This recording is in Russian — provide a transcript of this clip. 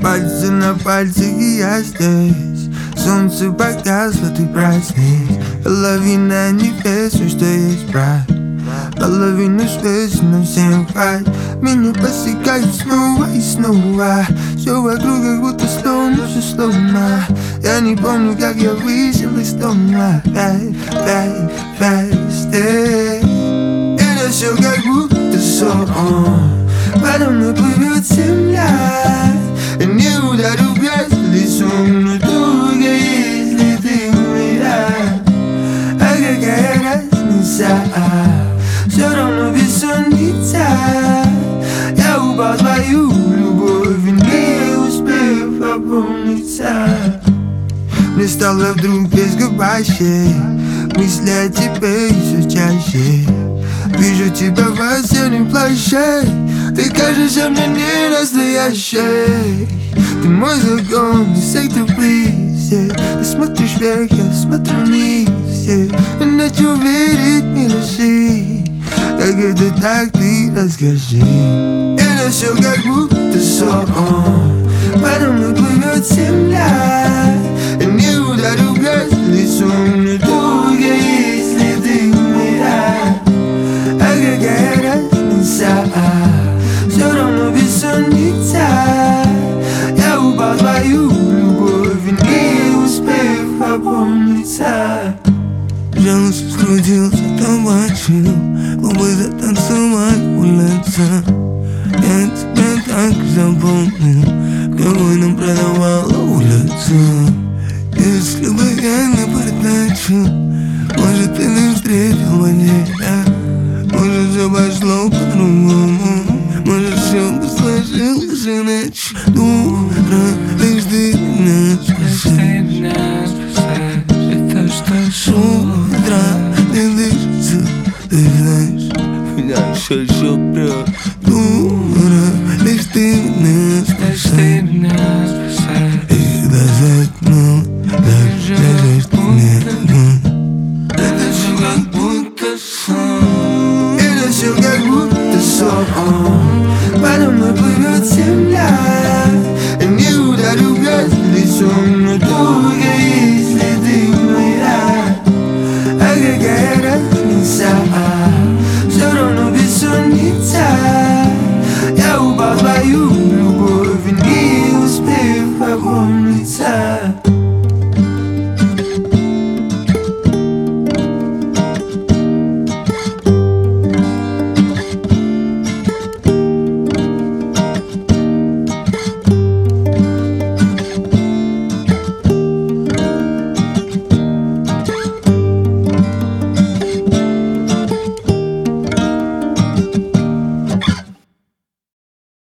Пальцы на пальце, и я здесь. Солнце погасло, ты праздник. Половина небес, все, что есть брат. Половину света, но всем хватит. Меня посекают снова и снова. Все вокруг как будто сломано, все сломано. Я не помню, как я вышел из дома. Это все как будто сон. Подо мной плывет земля. Я не ударю в грязь лицом, но только если ты умираешь. А какая разница? Все равно бессонница. Я упал в твою любовь и не успев опомниться. Мне стало вдруг без губащей. Мысли о тебе все чаще. Вижу тебя в осеннем плаще. Ты кажешься мне не настоящей. Ты мой закон, не say ты please, yeah. Ты смотришь вверх, я смотрю вниз, yeah. Иначе верить не реши. Как это так, ты расскажи. Это все как будто сон. Подо мной плывет земля. Я не ударю в грязь лицом, но только если ты умираешь. А какая разница? Все равно бессонница. Я упал в твою любовь и не успев опомниться. Жалостью скрутился, табачил. Губы затанцевали улица. Я тебя так запомнил, какой нам продавала улица. Если бы я не подначил, может, ты не встретил меня. Может, все пошло по-другому. Может, все бы сложилось иначе. Дура, лишь ты меня спасай. Это что с утра не дышится. Ты знаешь, меня все еще прет. Дура, лишь ты меня спасай. И даже одно, даже что мне. Это все как будто сон. Это все как будто сон. Подо мной плывет земля. Я не ударю в грязь лицом, но только если ты умираешь. А какая разница? Все равно бессонница. Я упал в твою